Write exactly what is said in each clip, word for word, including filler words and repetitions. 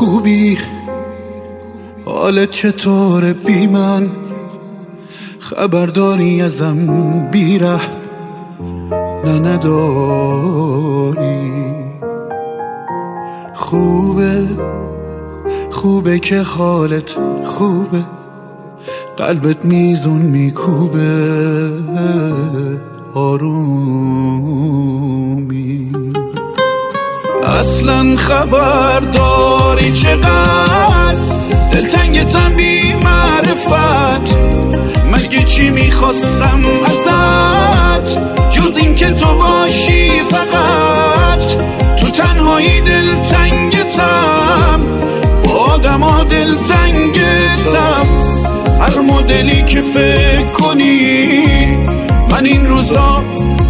خوبی؟ حالت چطوره بی من؟ خبرداری ازم بیره نه نداری؟ خوبه خوبه که حالت خوبه، قلبت میزون میکوبه آرومی. اصلا خبر داری چقدر دلتنگتم بی معرفت؟ مگه چی میخواستم ازت جز این که تو باشی فقط؟ تو تنهایی دلتنگتم، با آدم ها دلتنگتم. هر مدلی که فکر کنی من این روزا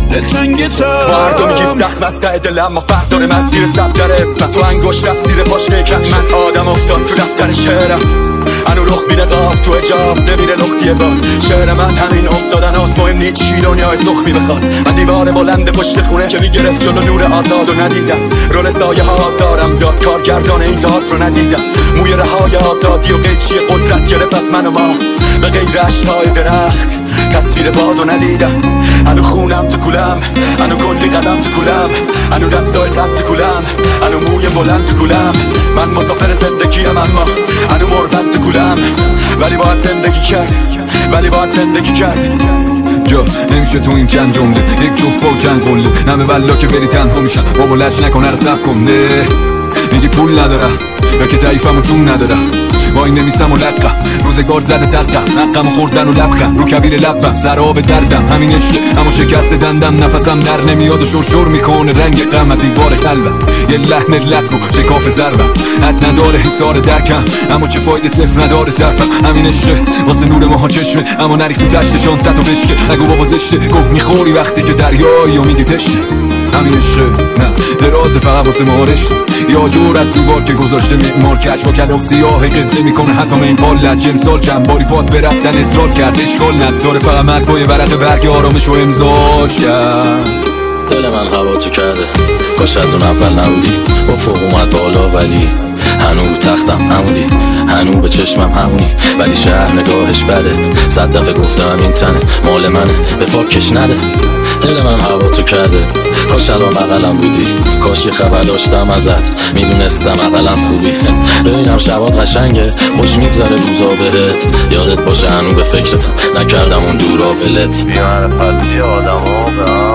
دلتنگتم. مردم میگیم سخت مسته دل، اما فرق داره من زیر سبتر اسمت. تو انگوش رفت زیر پاشنه کفش، من آدم افتاد تو دفتر شعرم. انو رخ بینه قاب تو اجاب نمیره نقطیه باد. شعر من همین افتادن هاست، مهم نیست چی دنیای تخمی بخواد. من دیوار بلند پشت خونه که میگرفت جلو نور آزاد و ندیدم. رول سایه ها آزارم داد، کارگردان این تئاتر رو ندیدم. موی رهای آزادی و قیچی قدرت گرفت از من و ما، به غیر عشقهای درخت تصویر بادو ندیدم. انو خونم تو کولم، انو کلی قدم تو کولم، انو دستای رد تو کولم، انو موی بلند تو کولم. من مسافر زندگیم اما انو مربند تو کولم، ولی باید زندگی کرد، ولی باید زندگی کرد. جا نمیشه تو این چند جمله یک جفت و چند قله، نمه والله که بری تنها میشن بابا لش نکنه رو سب کن. نه میگی پول ندارم یا که ضعیفم و جون ندارم، وای نمیسم و لقم روزگار زده تلقم، نقم و خوردن و لبخم رو کبیر لبم، سر آب دردم همین عشقه اما شکست دندم. نفسم در نمیاد و شرشر میکنه رنگ غم دیوار قلبم. یه لحن لب رو شکاف ضربم، حد نداره حسار درکم اما چه فایده صفر نداره صرفم. همین عشقه واسه نور ماها چشمه، اما نریختیم تشتشان ست و بشکه. نگو بابا زشته گوه میخوری وقتی که دریایی و میگی تشته. همین عشقه نه درازه فقط واسه ما رشته، یا جور از دیوار که گذاشته معمار کج با کلام سیاه قصه میکنه. حتی من این حالت جنسال چند باری پاد برفتن اصرار کرد، اشکال نداره فقط مرگای ورق برگ آرامش و امضاش کرد. دل من هوا تو کرده، کاش از اون اول نبودی. با فوق اومد بالا ولی هنو رو تختم همودی، هنو به چشمم همونی، ولی شهر نگاهش بده. صد دفعه گفتم این تنه مال منه، به فاکش نده. دل من هوا تو کرده، کاش الان بغلم بودی، کاش یه خبر داشتم ازت، میدونستم اقلم خوبی. ببینم شبات قشنگه، خوش میگذره روزا بهت، یادت باشه هنو به فکرت نکردم اون دورا ولت. بی‌معرفتی آدم ها به هم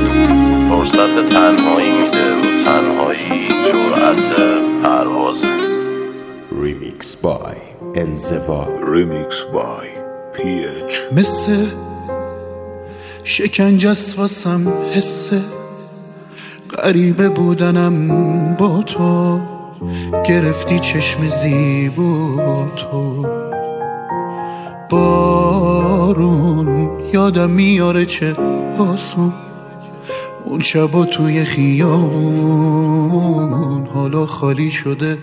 فرصت تنهایی میده و تنهایی جرأت پرواز. Remix by انزوا. Remix by پی اچ. مثل شکنجه است واسم حسه، غریبه بودنم با تو، گرفتی چشم زیبا تو. بارون یادم میاره چه آسون، اون شبا توی خیابون، حالا خالی شده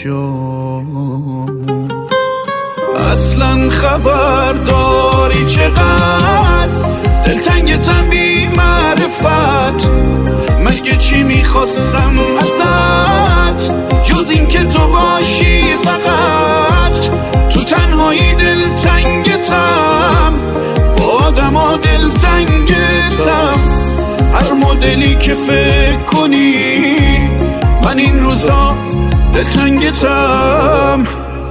جامون. اصلا خبر داری چقدر دلتنگتم بی معرفت؟ مگه چی میخواستم ازت جز این که تو باشی فقط؟ تو تنهایی دلتنگتم، با آدم ها دلتنگتم. هر مدلی که فکر کنی من این روزا دلتنگتم.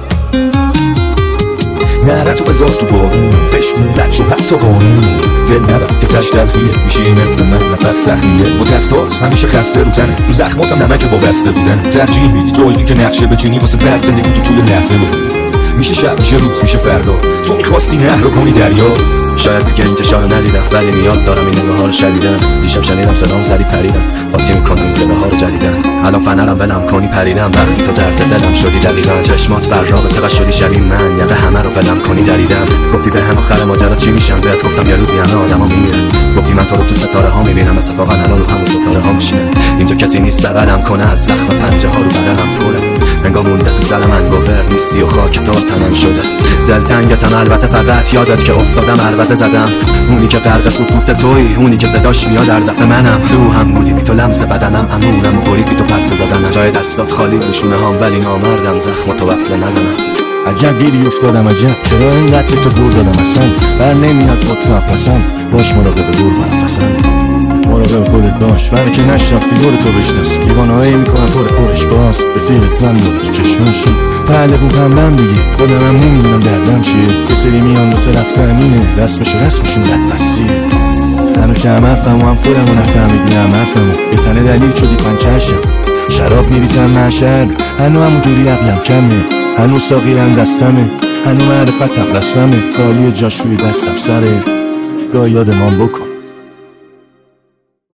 نره تو بذار تو بارون، بشمون لچو حتی بانون. دل نبر که تش تلخیه، میشی مثل من نفس تخلیه. با دستات همیشه خسته رو تنه، رو زخماتم نمک با بسته بودن. ترجیح میدی جایی که نقشه بچینی واسه برد زندگی تو طول لحظه بودی. میشه شب میشه روز میشه فردا، تو میخواستی نهر رو کنی دریا. شاید دیگه انتشار ندیدم ولی نیاز دارم این نگاه ها رو شدیدن. دیشب شنیدم صدام زدی پریدم، باتی میکنم این صداها رو جدیدن. الان فنرم بلم کنی پریدم، وقتی تو درد دلم شدی دقیقا. چشمات بر رابطه و شدی شبیه من، یقه همه رو بلم کنی دریدم. گفتی به هم آخر ماجرا چی میشم، بهت گفتم یه روزی همه آدما میمیرن. گفتی من تو رو تو ستاره ها میبینم، اتفاقا الان رو همون ستاره ها میشینم. اینجا کسی نیست بغلم کنه، از زخم پنجه ها رو بدنم پره. انگار مونده تو سر من گوهر، نیستی و خاک تو تنم شده. دلتنگتم البته فقط یادت که افتادم البته زدم. اونی که غرق سکوت توی، اونی که صداش میاد در دفع منم. روحم بودی بی تو لمس بدنم، امونم و برید بی تو پرسه زدنم. جای دستات خالی نشونه هم ولی نامردم زخم تو وصله نزنم. عجب گیری افتادم عجب، چرا اینقدر تو دور دادم اصلا. بر نمیاد خود تو نفسم، باش مراقب دور بنفسم. مراقب خودت باش، برای که نشناختی دور تو بشناس. دیوانهایی میکنم پر پرش باز، رفیقت من داره تو چشمانشون. پهله خوبم من بگی، خودم هم نمیدونم دردم چیه. یه سری میان واسه رفتن اینه، رسمش و رسمشون بدبستیه. هنو که هم حرفم و هم خودم و نفهمیدی هم حرفمو. یه تنه دلیل شدی پنچرشم، شراب میریزم محشر. هنو همون جوری عقلم کمه، هنو ساقیم دستمه، هنو معرفتم رسممه. خالی جاش روی دستم سره، گاه یادمان بکن